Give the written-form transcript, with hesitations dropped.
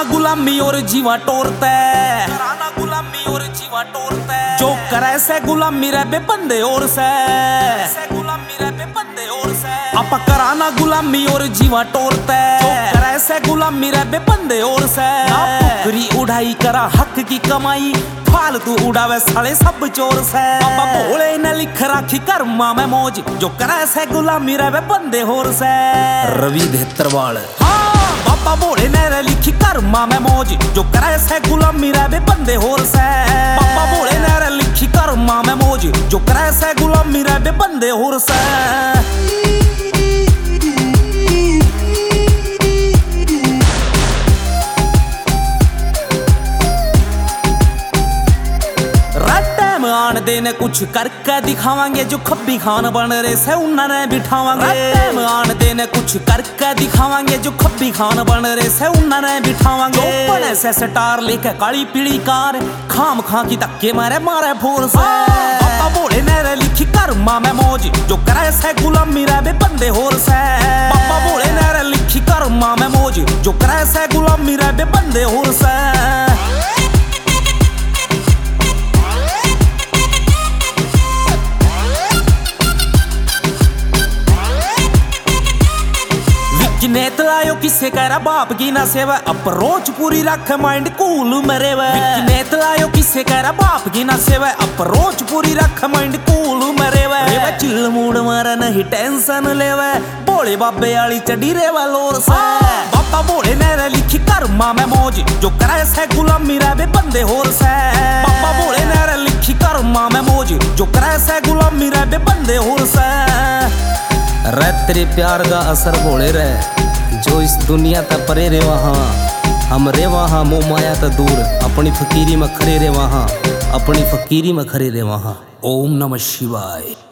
गुलामी और जीवा टोरते, कराना गुलामी और जीवा टोरते। जो करे से गुलामी रे बे बंदे और से गुलामी रे बे बंदे और से। आपा कराना गुलामी और जीवा टोरते, जो करे से गुलामी रे बे बंदे और से। ना पुकरी उड़ाई करा हक की कमाई, फालतू उड़ावे साले सब चोर से। बाबा भोले ने लिख राखी कर्मा में मौज, जो करे से गुलामी रे बे बंदे और से। रवि धेत्रवाल। बाबा भोले ने लिखी कर्मा में मौज, जो करे से गुलामी रे बे बंदे होर से। बाबा भोले ने लिखी कर्मा में मौज, जो करे से गुलामी रे बे बंदे होर से। आन देने कुछ करके दिखावांगे, जो खब्बी खान बन रहे से उन्हें बिठावांगे। आन देने कुछ करके दिखावांगे, जो खब्बी खान बन रहे से उन्हें बिठावांगे। बड़े से स्टार लेके काली पीली कार, खाम खा की धक्के मारे मारे फोर से। बाबा भोले ने लिखी कर्मा में मौज, जो करे से गुलामी रे बे बंदे होर से। बाबा भोले ने लिखी कर्मा में मौज, जो करे से गुलामी रे बे बंदे होर से। नेत लायो किसे करा बाप की ना सेवा, अप्रोच पूरी रख माइंड कूल मरे वे। नेत लायो किसे करा बाप की ना सेवा, अप्रोच पूरी रख माइंड कूल मरे वे। चिल मूड मारा नहीं टेंशन लेवे, भोले बाबे आली चढ़ी रे लोर से। बाबा भोले ने लिखी कर्मा में मौज, जो करे से गुलामी रे बे बंदे होर से। बाबा भोले ने लिखी कर्मा में मौज, जो करे से गुलामी रे बे बंदे होर से। रे तेरे प्यार का असर भोले रे, जो इस दुनिया तक परे रे वहाँ, हम रे वहाँ मोह माया त दूर, अपनी फकीरी में खरे रे वहाँ, अपनी फकीरी में खरे रे वहाँ। ओम नमः शिवाय।